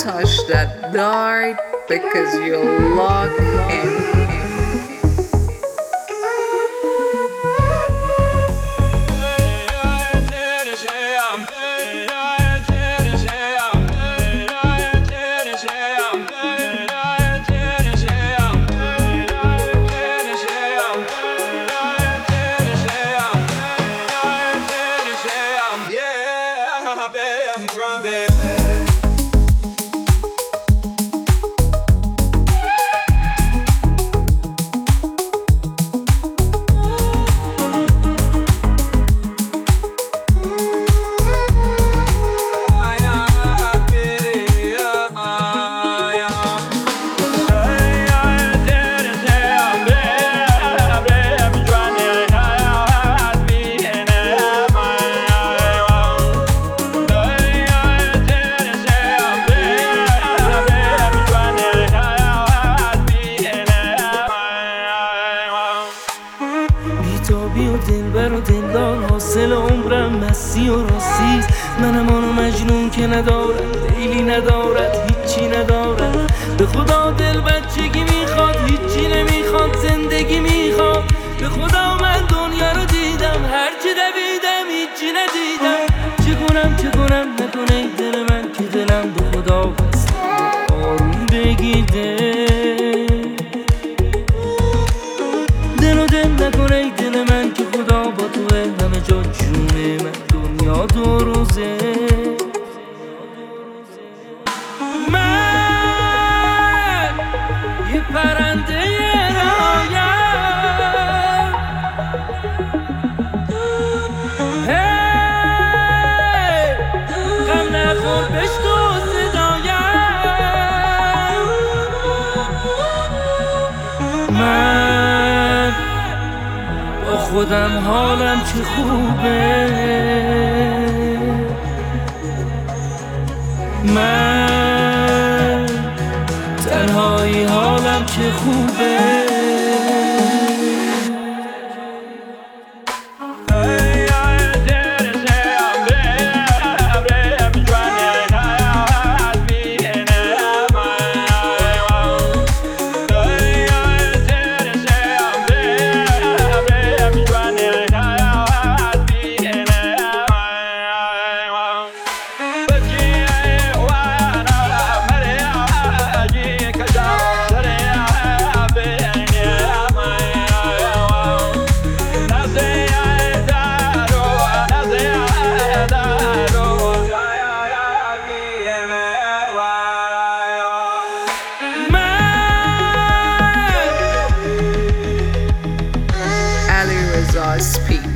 touch that dart because you're locked in. بیتابی و دلبر و دلدار حاصل عمرم مستی و راستیست. منم آنو مجنون که ندارد لیلی ندارد هیچی ندارد. به خدا دل بچگی میخواد هیچی نمیخواد زندگی میخواد. به خدا من دنیا رو دیدم هرچی دویدم هیچی ندیدم. چه کنم نکنه ای دل من که دلم به خدا بست آروم بگیده. دل نکنه ای دل من که خدا با توه همه جا جونه من دنیا دو روزه. من یه پرنده رهایم غم نخور بشنو صدایم. من با خودم حالم چه خوبه. من تنهایی حالم چه خوبه. Ali Reza speak.